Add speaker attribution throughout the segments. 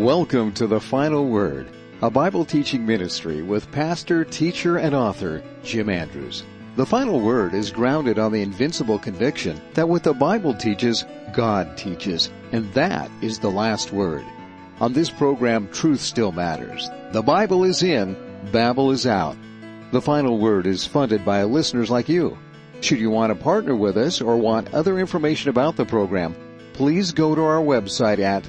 Speaker 1: Welcome to The Final Word, a Bible teaching ministry with pastor, teacher, and author Jim Andrews. The Final Word is grounded on the invincible conviction that what the Bible teaches, God teaches, and that is the last word. On this program, truth still matters. The Bible is in, Babel is out. The Final Word is funded by listeners like you. Should you want to partner with us or want other information about the program, please go to our website at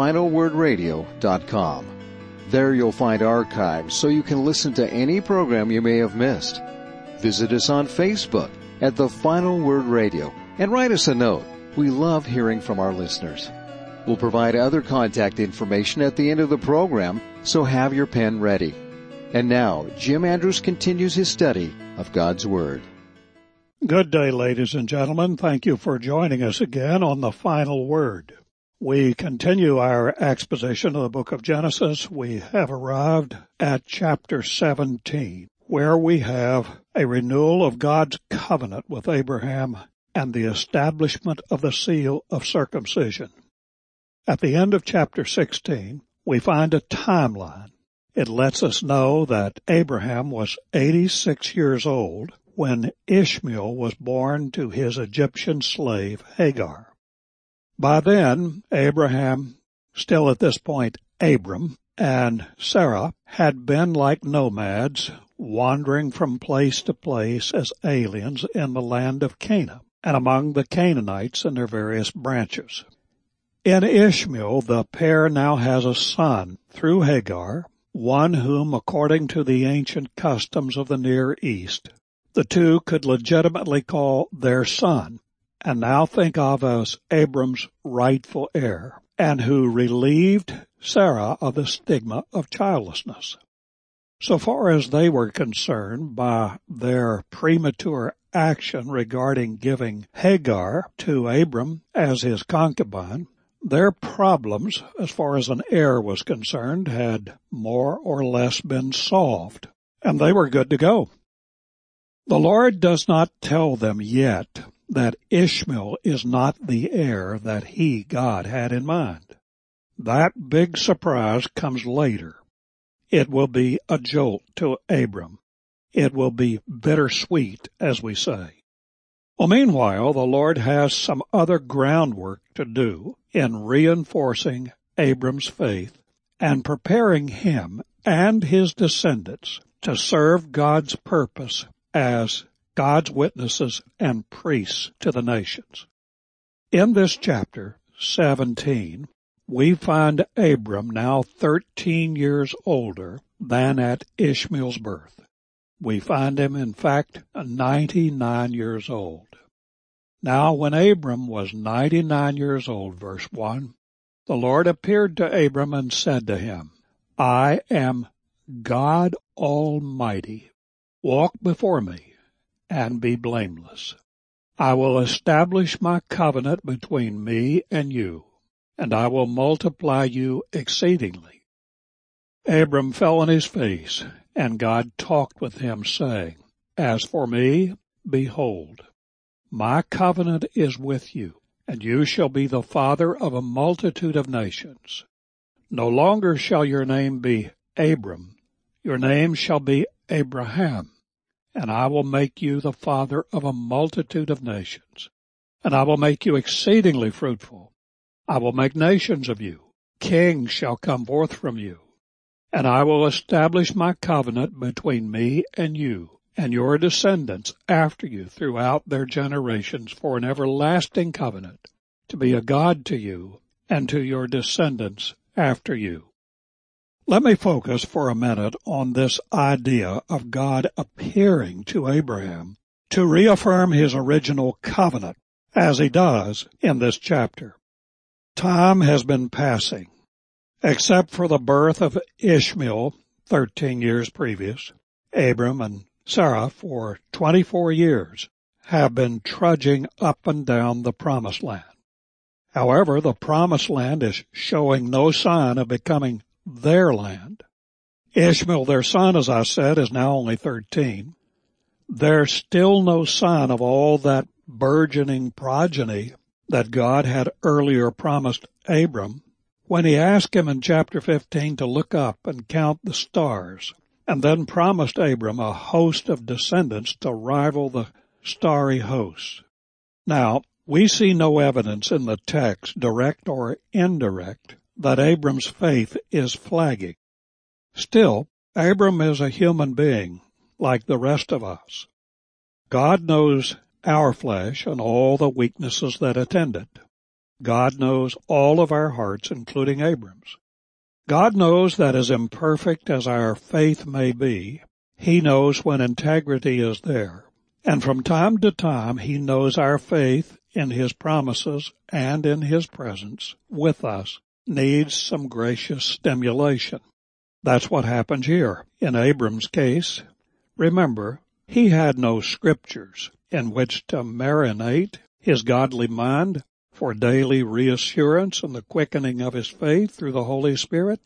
Speaker 1: thefinalwordradio.com. There you'll find archives so you can listen to any program you may have missed. Visit us on Facebook at The Final Word Radio and write us a note. We love hearing from our listeners. We'll provide other contact information at the end of the program, so have your pen ready. And now, Jim Andrews continues his study of God's Word.
Speaker 2: Good day, ladies and gentlemen. Thank you for joining us again on The Final Word. We continue our exposition of the book of Genesis. We have arrived at chapter 17, where we have a renewal of God's covenant with Abraham and the establishment of the seal of circumcision. At the end of chapter 16, we find a timeline. It lets us know that Abraham was 86 years old when Ishmael was born to his Egyptian slave Hagar. By then, Abraham, still at this point Abram, and Sarah had been like nomads, wandering from place to place as aliens in the land of Canaan and among the Canaanites and their various branches. In Ishmael, the pair now has a son through Hagar, one whom, according to the ancient customs of the Near East, the two could legitimately call their son, and now think of as Abram's rightful heir, and who relieved Sarah of the stigma of childlessness. So far as they were concerned by their premature action regarding giving Hagar to Abram as his concubine, their problems, as far as an heir was concerned, had more or less been solved, and they were good to go. The Lord does not tell them yet that Ishmael is not the heir that He, God, had in mind. That big surprise comes later. It will be a jolt to Abram. It will be bittersweet, as we say. Well, meanwhile, the Lord has some other groundwork to do in reinforcing Abram's faith and preparing him and his descendants to serve God's purpose as God's witnesses and priests to the nations. In this chapter 17, we find Abram now 13 years older than at Ishmael's birth. We find him, in fact, 99 years old. Now, when Abram was 99 years old, verse 1, the Lord appeared to Abram and said to him, I am God Almighty. Walk before me and be blameless. I will establish my covenant between me and you, and I will multiply you exceedingly. Abram fell on his face, and God talked with him, saying, As for me, behold, my covenant is with you, and you shall be the father of a multitude of nations. No longer shall your name be Abram, your name shall be Abraham, and I will make you the father of a multitude of nations, and I will make you exceedingly fruitful. I will make nations of you. Kings shall come forth from you, and I will establish my covenant between me and you, and your descendants after you throughout their generations for an everlasting covenant, to be a God to you and to your descendants after you. Let me focus for a minute on this idea of God appearing to Abraham to reaffirm his original covenant, as he does in this chapter. Time has been passing. Except for the birth of Ishmael 13 years previous, Abram and Sarah for 24 years have been trudging up and down the Promised Land. However, the Promised Land is showing no sign of becoming their land. Ishmael, their son, as I said, is now only 13. There's still no sign of all that burgeoning progeny that God had earlier promised Abram when he asked him in chapter 15 to look up and count the stars, and then promised Abram a host of descendants to rival the starry hosts. Now, we see no evidence in the text, direct or indirect, that Abram's faith is flagging. Still, Abram is a human being, like the rest of us. God knows our flesh and all the weaknesses that attend it. God knows all of our hearts, including Abram's. God knows that as imperfect as our faith may be, He knows when integrity is there. And from time to time, He knows our faith in His promises and in His presence with us needs some gracious stimulation. That's what happens here. In Abram's case, remember, he had no scriptures in which to marinate his godly mind for daily reassurance and the quickening of his faith through the Holy Spirit.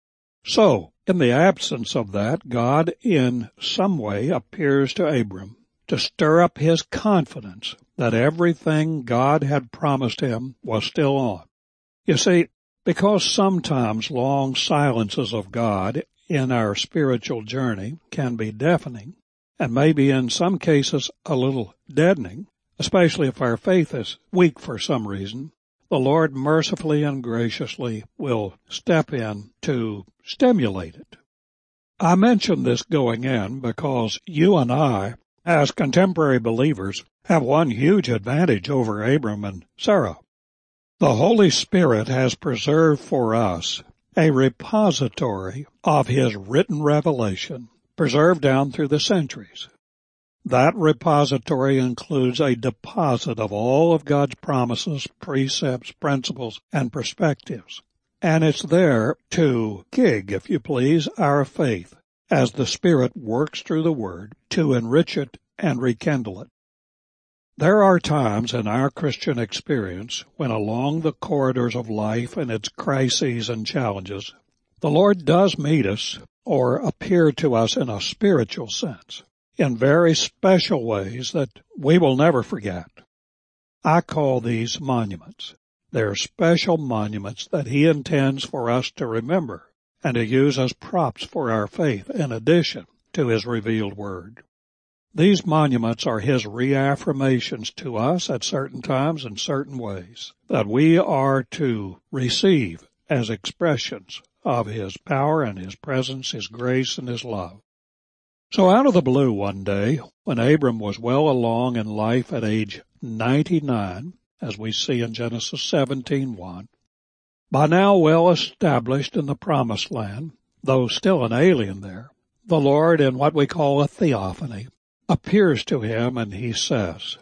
Speaker 2: So, in the absence of that, God in some way appears to Abram to stir up his confidence that everything God had promised him was still on. You see, because sometimes long silences of God in our spiritual journey can be deafening, and maybe in some cases a little deadening, especially if our faith is weak for some reason, the Lord mercifully and graciously will step in to stimulate it. I mention this going in because you and I, as contemporary believers, have one huge advantage over Abram and Sarah. The Holy Spirit has preserved for us a repository of His written revelation, preserved down through the centuries. That repository includes a deposit of all of God's promises, precepts, principles, and perspectives. And it's there to gig, if you please, our faith as the Spirit works through the Word to enrich it and rekindle it. There are times in our Christian experience when along the corridors of life and its crises and challenges, the Lord does meet us or appear to us in a spiritual sense, in very special ways that we will never forget. I call these monuments. They're special monuments that He intends for us to remember and to use as props for our faith in addition to His revealed Word. These monuments are His reaffirmations to us at certain times in certain ways that we are to receive as expressions of His power and His presence, His grace and His love. So out of the blue one day, when Abram was well along in life at age 99, as we see in Genesis 17:1, by now well established in the Promised Land, though still an alien there, the Lord, in what we call a theophany, appears to him and He says,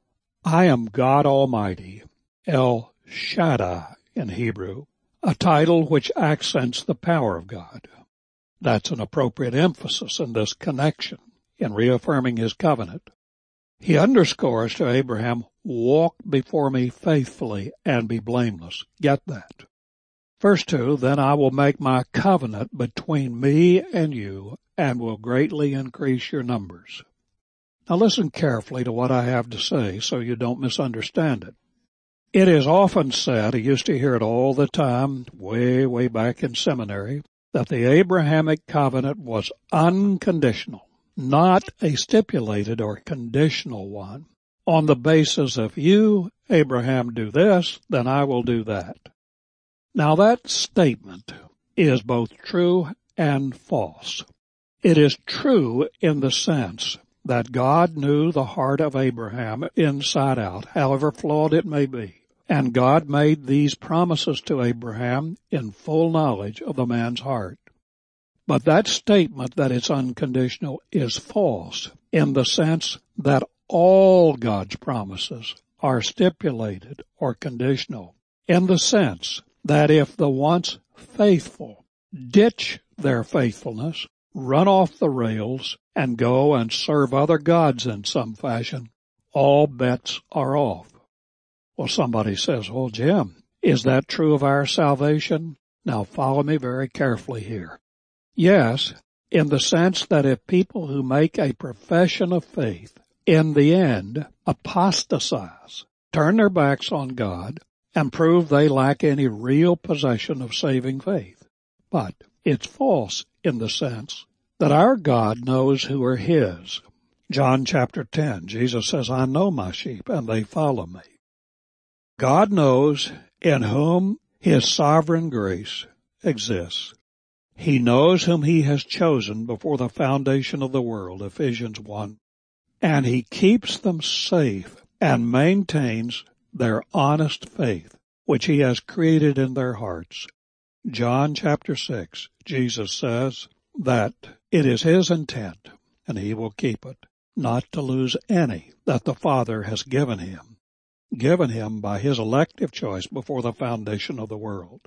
Speaker 2: I am God Almighty, El Shaddai in Hebrew, a title which accents the power of God. That's an appropriate emphasis in this connection, in reaffirming His covenant. He underscores to Abraham, walk before me faithfully and be blameless. Get that. Verse 2, then I will make my covenant between me and you and will greatly increase your numbers. Now listen carefully to what I have to say so you don't misunderstand it. It is often said, I used to hear it all the time, way back in seminary, that the Abrahamic covenant was unconditional, not a stipulated or conditional one, on the basis of you, Abraham, do this, then I will do that. Now that statement is both true and false. It is true in the sense that God knew the heart of Abraham inside out, however flawed it may be. And God made these promises to Abraham in full knowledge of the man's heart. But that statement that it's unconditional is false in the sense that all God's promises are stipulated or conditional, in the sense that if the once faithful ditch their faithfulness, run off the rails, and go and serve other gods in some fashion, all bets are off. Well, somebody says, well, Jim, is that true of our salvation? Now follow me very carefully here. Yes, in the sense that if people who make a profession of faith in the end apostatize, turn their backs on God, and prove they lack any real possession of saving faith. But it's false in the sense that our God knows who are His. John chapter 10, Jesus says, I know my sheep and they follow me. God knows in whom His sovereign grace exists. He knows whom He has chosen before the foundation of the world, Ephesians 1. And He keeps them safe and maintains their honest faith, which He has created in their hearts. John chapter 6, Jesus says that it is His intent, and He will keep it, not to lose any that the Father has given Him by His elective choice before the foundation of the world.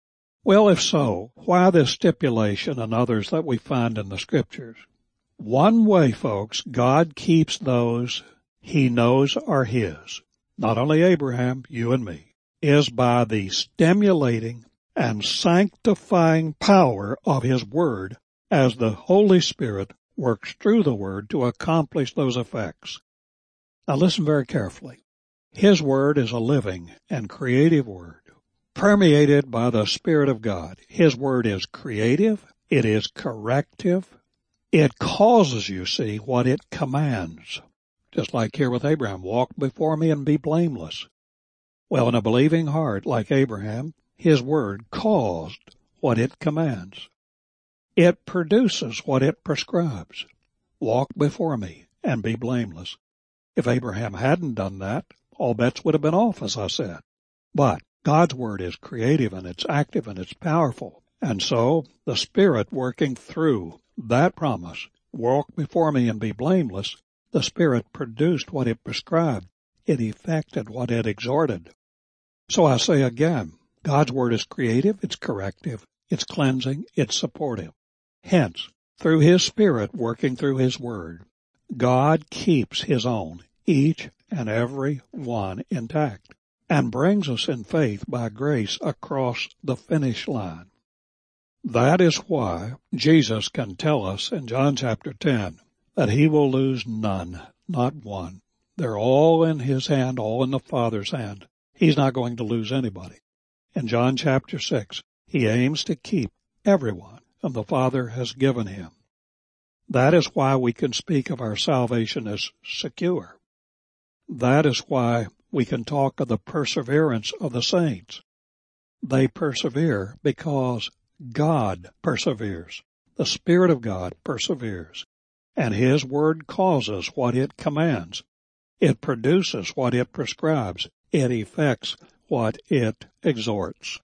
Speaker 2: Well, if so, why this stipulation and others that we find in the Scriptures? One way, folks, God keeps those He knows are His, not only Abraham, you and me, is by the stimulating and sanctifying power of His Word as the Holy Spirit works through the Word to accomplish those effects. Now listen very carefully. His Word is a living and creative Word, permeated by the Spirit of God. His Word is creative. It is corrective. It causes, you see, what it commands. Just like here with Abraham, walk before me and be blameless. Well, in a believing heart like Abraham, His Word caused what it commands. It produces what it prescribes. Walk before me and be blameless. If Abraham hadn't done that, all bets would have been off, as I said. But God's Word is creative and it's active and it's powerful. And so the Spirit working through that promise, walk before me and be blameless, the Spirit produced what it prescribed. It effected what it exhorted. So I say again, God's Word is creative, it's corrective, it's cleansing, it's supportive. Hence, through His Spirit working through His Word, God keeps His own, each and every one intact, and brings us in faith by grace across the finish line. That is why Jesus can tell us in John chapter 10 that He will lose none, not one. They're all in His hand, all in the Father's hand. He's not going to lose anybody. In John chapter 6, He aims to keep everyone whom the Father has given Him. That is why we can speak of our salvation as secure. That is why we can talk of the perseverance of the saints. They persevere because God perseveres. The Spirit of God perseveres. And His Word causes what it commands. It produces what it prescribes. It effects what it exhorts.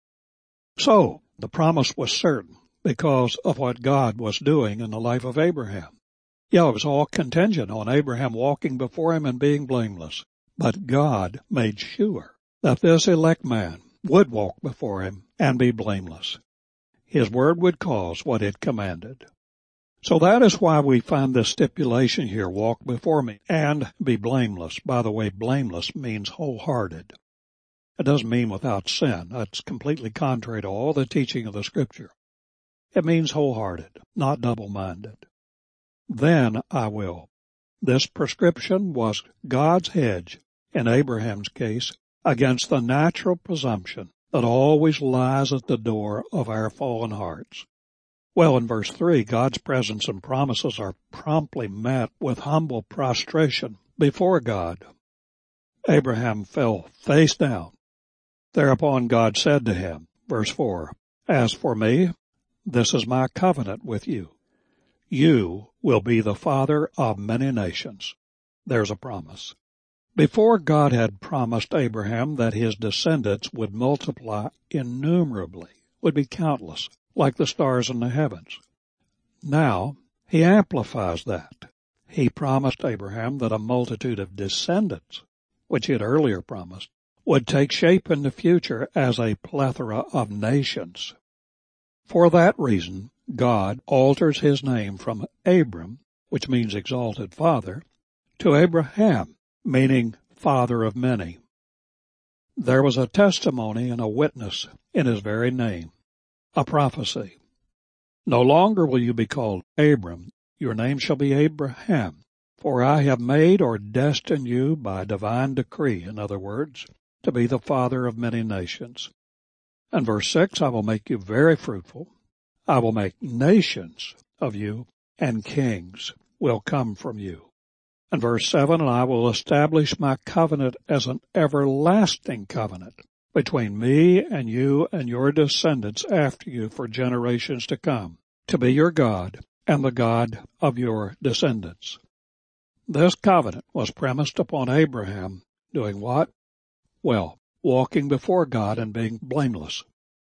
Speaker 2: So, the promise was certain because of what God was doing in the life of Abraham. Yeah, it was all contingent on Abraham walking before Him and being blameless. But God made sure that this elect man would walk before Him and be blameless. His Word would cause what it commanded. So that is why we find this stipulation here, walk before me and be blameless. By the way, blameless means wholehearted. It doesn't mean without sin. That's completely contrary to all the teaching of the Scripture. It means wholehearted, not double-minded. Then I will. This prescription was God's hedge, in Abraham's case, against the natural presumption that always lies at the door of our fallen hearts. Well, in verse 3, God's presence and promises are promptly met with humble prostration before God. Abraham fell face down. Thereupon God said to him, verse 4, As for me, this is my covenant with you. You will be the father of many nations. There's a promise. Before, God had promised Abraham that his descendants would multiply innumerably, would be countless, like the stars in the heavens. Now, He amplifies that. He promised Abraham that a multitude of descendants, which He had earlier promised, would take shape in the future as a plethora of nations. For that reason, God alters His name from Abram, which means exalted father, to Abraham, meaning father of many. There was a testimony and a witness in His very name, a prophecy. No longer will you be called Abram, your name shall be Abraham, for I have made or destined you by divine decree. In other words, to be the father of many nations. And verse 6, I will make you very fruitful. I will make nations of you, and kings will come from you. And verse 7, and I will establish my covenant as an everlasting covenant between me and you and your descendants after you for generations to come, to be your God and the God of your descendants. This covenant was premised upon Abraham doing what? Well, walking before God and being blameless.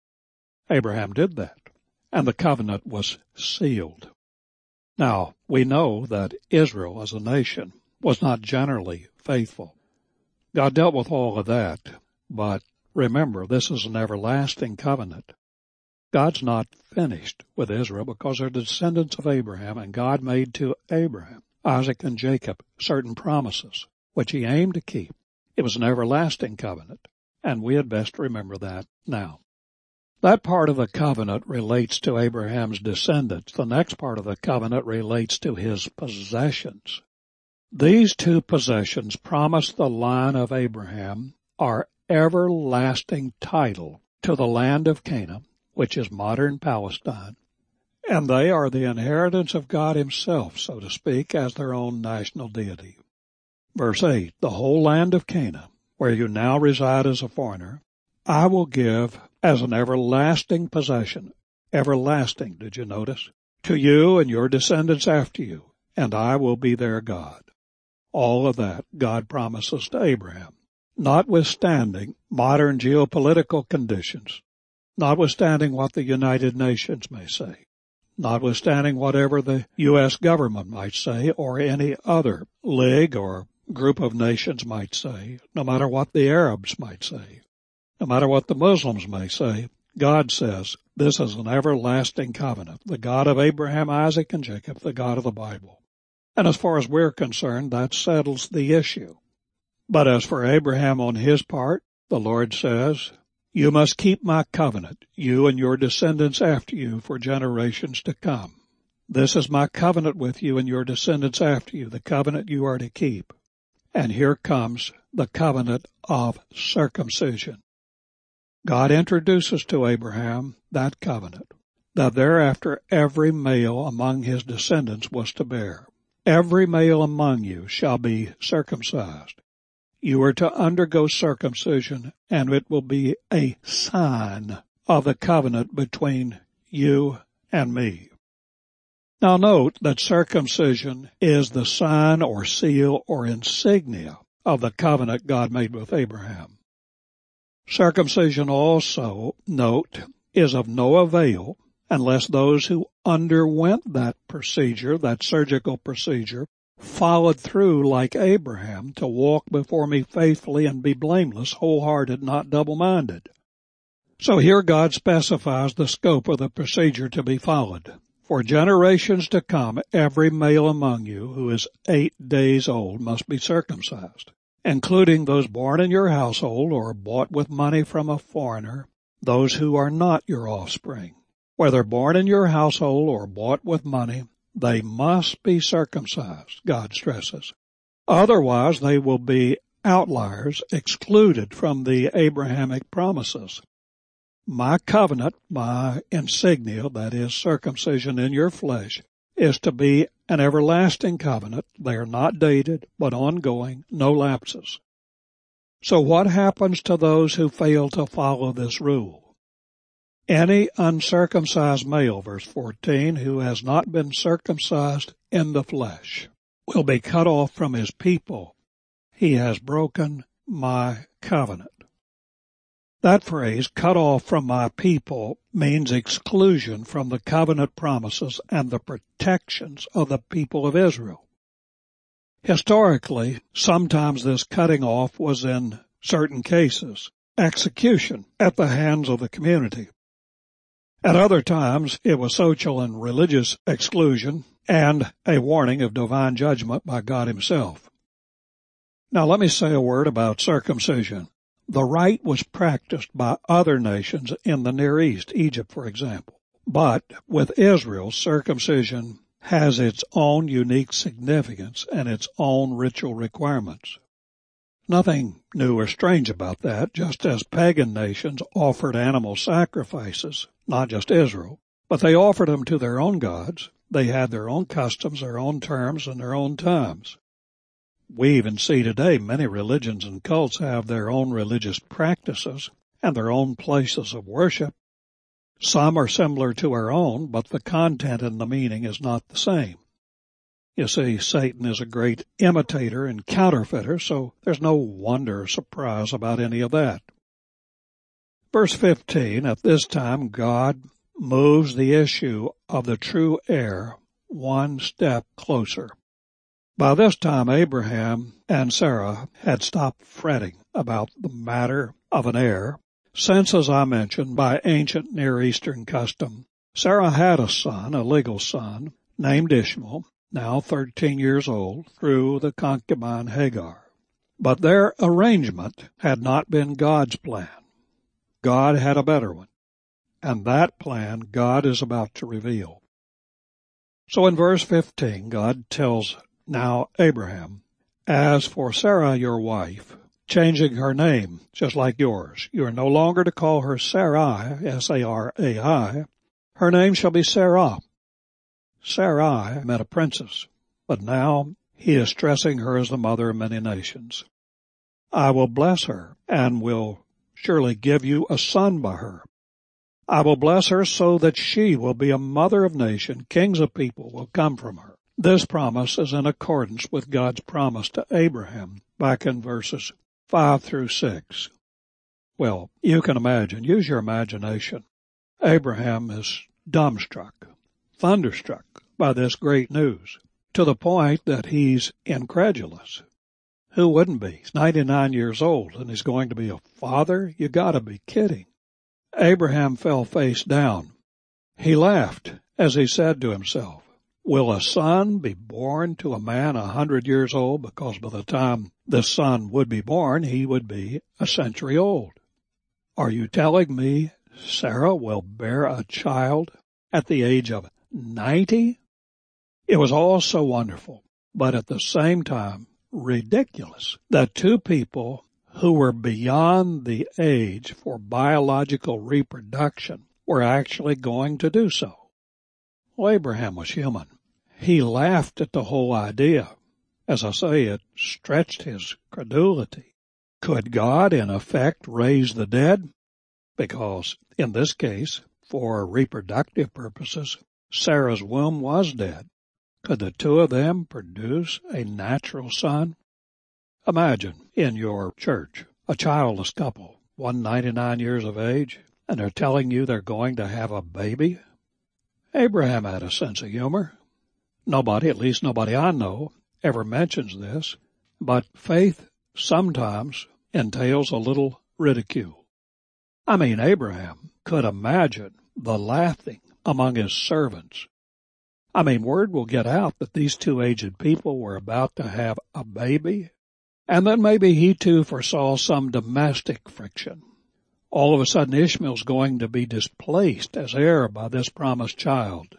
Speaker 2: Abraham did that, and the covenant was sealed. Now, we know that Israel as a nation was not generally faithful. God dealt with all of that, but remember, this is an everlasting covenant. God's not finished with Israel because they're descendants of Abraham, and God made to Abraham, Isaac, and Jacob certain promises, which he aimed to keep. It was an everlasting covenant, and we had best remember that now. That part of the covenant relates to Abraham's descendants. The next part of the covenant relates to his possessions. These two possessions promise the line of Abraham our everlasting title to the land of Canaan, which is modern Palestine, and they are the inheritance of God himself, so to speak, as their own national deity. Verse 8, the whole land of Canaan, where you now reside as a foreigner, I will give as an everlasting possession. Everlasting, did you notice? To you and your descendants after you, and I will be their God. All of that God promises to Abraham, notwithstanding modern geopolitical conditions, notwithstanding what the United Nations may say, notwithstanding whatever the U.S. government might say or any other league or group of nations might say, no matter what the Arabs might say, no matter what the Muslims may say, God says this is an everlasting covenant, the God of Abraham, Isaac, and Jacob, the God of the Bible. And as far as we're concerned, that settles the issue. But as for Abraham on his part, the Lord says, you must keep my covenant, you and your descendants after you for generations to come. This is my covenant with you and your descendants after you, the covenant you are to keep. And here comes the covenant of circumcision. God introduces to Abraham that covenant, that thereafter every male among his descendants was to bear. Every male among you shall be circumcised. You are to undergo circumcision, and it will be a sign of the covenant between you and me. Now note that circumcision is the sign or seal or insignia of the covenant God made with Abraham. Circumcision also, note, is of no avail unless those who underwent that procedure, that surgical procedure, followed through like Abraham to walk before me faithfully and be blameless, wholehearted, not double-minded. So here God specifies the scope of the procedure to be followed. For generations to come, every male among you who is 8 days old must be circumcised, including those born in your household or bought with money from a foreigner, those who are not your offspring. Whether born in your household or bought with money, they must be circumcised, God stresses. Otherwise, they will be outliers, excluded from the Abrahamic promises. My covenant, my insignia, that is circumcision in your flesh, is to be an everlasting covenant. They are not dated, but ongoing, no lapses. So what happens to those who fail to follow this rule? Any uncircumcised male, verse 14, who has not been circumcised in the flesh, will be cut off from his people. He has broken my covenant. That phrase, cut off from my people, means exclusion from the covenant promises and the protections of the people of Israel. Historically, sometimes this cutting off was in certain cases, execution at the hands of the community. At other times, it was social and religious exclusion and a warning of divine judgment by God himself. Now let me say a word about circumcision. The rite was practiced by other nations in the Near East, Egypt, for example. But with Israel, circumcision has its own unique significance and its own ritual requirements. Nothing new or strange about that, just as pagan nations offered animal sacrifices, not just Israel, but they offered them to their own gods. They had their own customs, their own terms, and their own times. We even see today many religions and cults have their own religious practices and their own places of worship. Some are similar to our own, but the content and the meaning is not the same. You see, Satan is a great imitator and counterfeiter, so there's no wonder or surprise about any of that. Verse 15, at this time God moves the issue of the true heir one step closer. By this time, Abraham and Sarah had stopped fretting about the matter of an heir, since, as I mentioned, by ancient Near Eastern custom, Sarah had a son, a legal son, named Ishmael, now 13 years old, through the concubine Hagar. But their arrangement had not been God's plan. God had a better one, and that plan God is about to reveal. So in verse 15, God tells now Abraham, as for Sarah your wife, changing her name just like yours, you are no longer to call her Sarai, S-A-R-A-I. Her name shall be Sarah. Sarai meant a princess, but now he is stressing her as the mother of many nations. I will bless her and will surely give you a son by her. I will bless her so that she will be a mother of nations, kings of people will come from her. This promise is in accordance with God's promise to Abraham back in verses 5 through 6. Well, you can imagine, use your imagination. Abraham is dumbstruck, thunderstruck by this great news, to the point that he's incredulous. Who wouldn't be? He's 99 years old and he's going to be a father? You gotta be kidding. Abraham fell face down. He laughed as he said to himself, will a son be born to a man 100 years old? Because by the time this son would be born, he would be a century old. Are you telling me Sarah will bear a child at the age of 90? It was all so wonderful, but at the same time ridiculous that two people who were beyond the age for biological reproduction were actually going to do so. Well, Abraham was human. He laughed at the whole idea. As I say, it stretched his credulity. Could God, in effect, raise the dead? Because, in this case, for reproductive purposes, Sarah's womb was dead. Could the two of them produce a natural son? Imagine, in your church, a childless couple, one 99 years of age, and they're telling you they're going to have a baby? Abraham had a sense of humor. Nobody, at least nobody I know, ever mentions this, but faith sometimes entails a little ridicule. I mean, Abraham could imagine the laughing among his servants. I mean, word will get out that these two aged people were about to have a baby, and then maybe he too foresaw some domestic friction. All of a sudden, Ishmael's going to be displaced as heir by this promised child.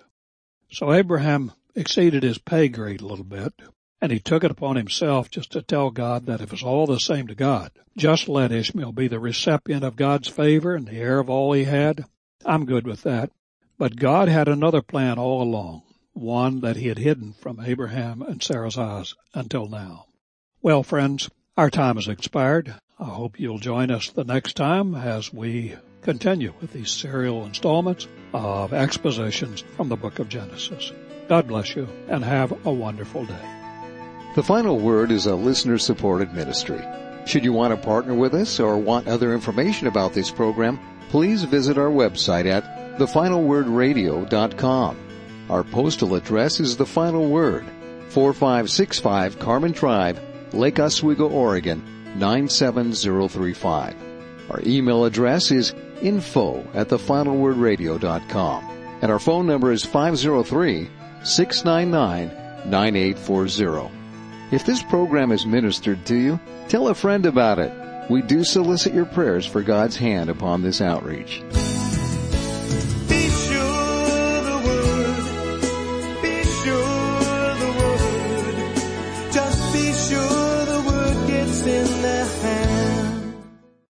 Speaker 2: So Abraham exceeded his pay grade a little bit, and he took it upon himself just to tell God that if it's all the same to God, just let Ishmael be the recipient of God's favor and the heir of all he had. I'm good with that. But God had another plan all along, one that he had hidden from Abraham and Sarah's eyes until now. Well, friends, our time has expired. I hope you'll join us the next time as we continue with these serial installments of expositions from the book of Genesis. God bless you and have a wonderful day.
Speaker 1: The Final Word is a listener-supported ministry. Should you want to partner with us or want other information about this program, please visit our website at thefinalwordradio.com. Our postal address is The Final Word, 4565 Carmen Drive, Lake Oswego, Oregon, 97035. Our email address is info@thefinalwordradio.com. And our phone number is 503-699-9840. If this program is ministered to you, tell a friend about it. We do solicit your prayers for God's hand upon this outreach.